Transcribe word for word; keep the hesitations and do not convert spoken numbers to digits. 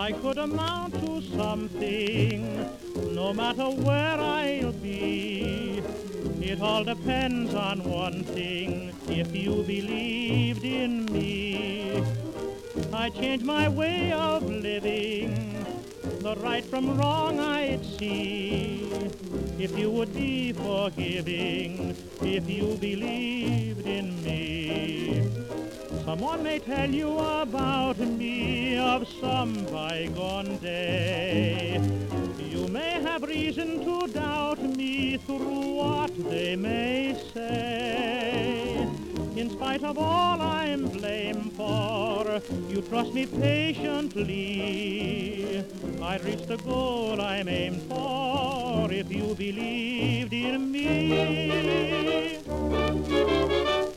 I could amount to something, no matter where I'll be. It all depends on one thing, if you believed in me. I'd change my way of living, the right from wrong I'd see. If you would be forgiving, if you believed in me. Someone may tell you about me of some bygone day. You may have reason to doubt me through what they may say. In spite of all I'm blamed for, you trust me patiently. I'd reach the goal I'm aimed for if you believed in me.